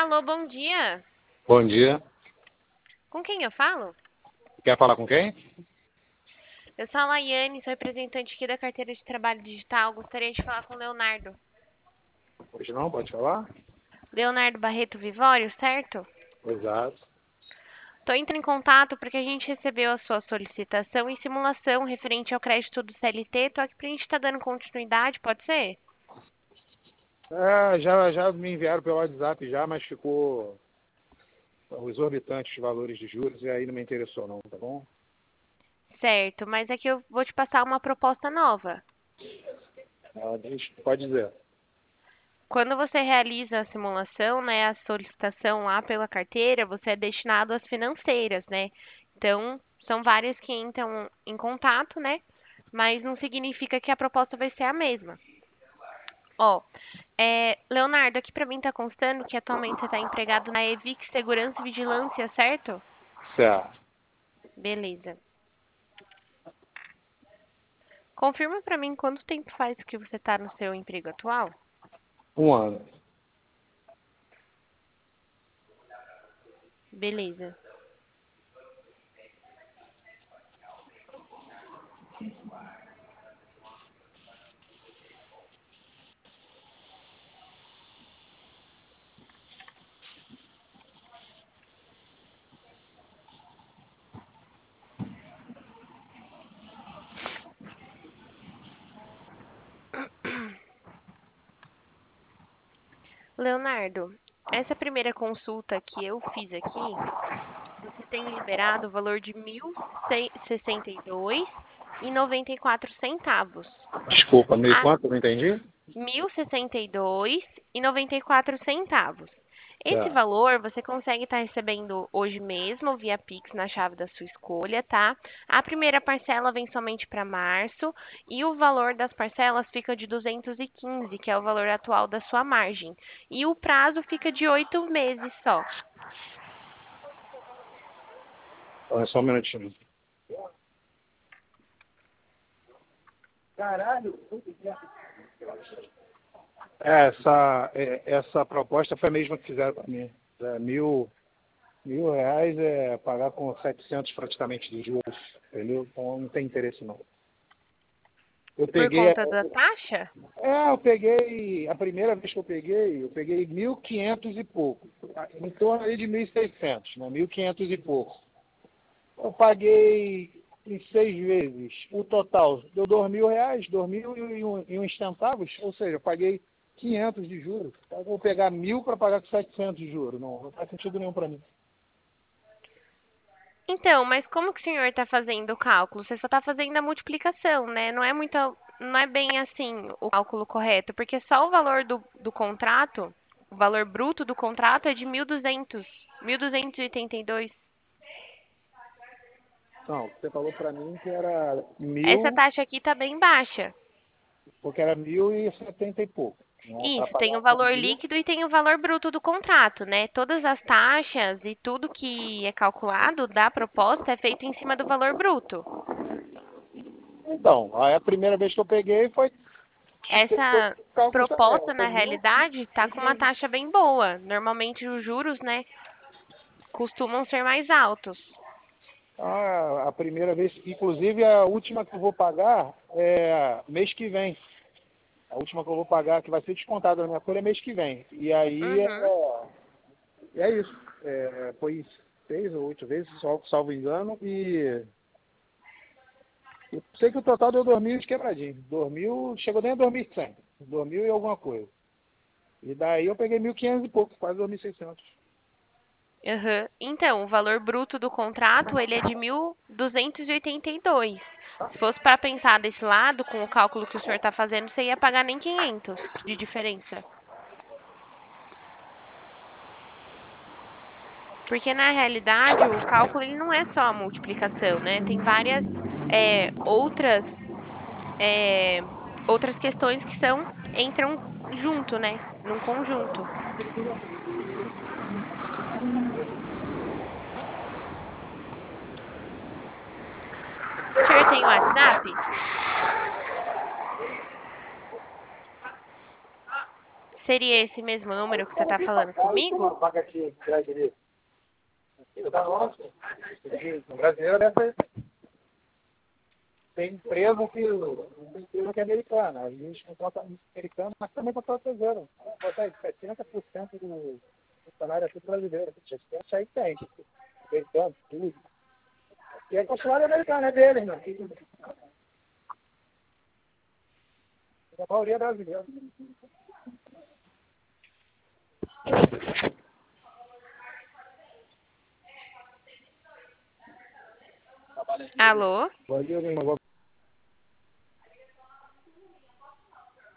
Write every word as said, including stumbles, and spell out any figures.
Alô, bom dia. Bom dia. Com quem eu falo? Quer falar com quem? Eu sou a Laiane, sou representante aqui da carteira de trabalho digital. Gostaria de falar com o Leonardo. Hoje não, pode falar? Leonardo Barreto Vivório, certo? Exato. Estou entrando em contato porque a gente recebeu a sua solicitação e simulação referente ao crédito do C L T. Estou aqui para a gente estar dando continuidade, pode ser? É, já, já me enviaram pelo WhatsApp já, mas ficou exorbitante os valores de juros e aí não me interessou não, tá bom? Certo, mas aqui eu vou te passar uma proposta nova. Ah, deixa- pode dizer. Quando você realiza a simulação, né, a solicitação lá pela carteira, você é destinado às financeiras, né? Então, são várias que entram em contato, né? Mas não significa que a proposta vai ser a mesma. Ó, é, Leonardo, aqui pra mim tá constando que atualmente você está empregado na Evic Segurança e Vigilância, certo? Certo. Beleza. Confirma pra mim quanto tempo faz que você está no seu emprego atual? Um ano. Beleza. Leonardo, essa primeira consulta que eu fiz aqui, você tem liberado o valor de mil e sessenta e dois e noventa e quatro centavos. Desculpa, meio A quanto? Não entendi? mil e sessenta e dois e noventa e quatro centavos. Esse Certo. valor você consegue estar recebendo hoje mesmo via Pix na chave da sua escolha, tá? A primeira parcela vem somente para março e o valor das parcelas fica de duzentos e quinze, que é o valor atual da sua margem. E o prazo fica de oito meses só. Então, é só um minutinho. Caralho! Essa, é, essa proposta foi a mesma que fizeram para mim. É, mil, mil reais é pagar com setecentos praticamente de juros, entendeu? Então não tem interesse não. Eu Por peguei, conta da taxa? é, eu peguei, a primeira vez que eu peguei, eu peguei mil e quinhentos e pouco, em torno aí de mil e seiscentos, né, mil e quinhentos e pouco. Eu paguei em seis vezes, o total deu dois mil reais, dois mil e um, e uns centavos, ou seja, eu paguei quinhentos de juros. Eu vou pegar mil para pagar com setecentos de juros, não, não faz sentido nenhum para mim. Então, mas como que o senhor está fazendo o cálculo? Você só está fazendo a multiplicação, né? Não é muito, não é bem assim o cálculo correto, porque só o valor do, do contrato, o valor bruto do contrato é de mil e duzentos, mil duzentos e oitenta e dois. Não, você falou para mim que era Essa mil, taxa aqui está bem baixa. porque era mil e setenta e pouco, né, para Isso, tem o pagar com valor mil. líquido e tem o valor bruto do contrato, né? Todas as taxas e tudo que é calculado da proposta é feito em cima do valor bruto. Então, aí a primeira vez que eu peguei foi, foi Essa cálculo também, proposta, na foi mil. realidade, está com uma taxa bem boa. Normalmente os juros, né, costumam ser mais altos. Ah, a primeira vez, inclusive a última que eu vou pagar é mês que vem. A última que eu vou pagar, que vai ser descontada na minha folha, é mês que vem. E aí Uhum. é, é isso. É, foi seis ou oito vezes, salvo, salvo engano, e eu sei que o total deu dois mil de quebradinho. dois mil, chegou nem a dois mil e cem. dois mil e alguma coisa. E daí eu peguei mil e quinhentos e pouco, quase dois mil e seiscentos. Uhum. Então, o valor bruto do contrato, ele é de mil duzentos e oitenta e dois. Se fosse para pensar desse lado, com o cálculo que o senhor está fazendo, você ia pagar nem quinhentos de diferença. Porque na realidade o cálculo ele não é só a multiplicação, né? Tem várias é, outras é, outras questões que são entram junto, né? Num conjunto. O senhor tem WhatsApp? Seria esse mesmo número que você tá falando comigo? O brasileiro deve tem empresa que, tem empresa que é americana. A gente contrata americano, mas também contrata brasileiro. Botar aí, setenta por cento do, do salário é tudo brasileiro. Isso aí tem. Americano, tudo. E é funcionário americano, é deles, né? A maioria é brasileira. Alô? Bom dia, meu irmão.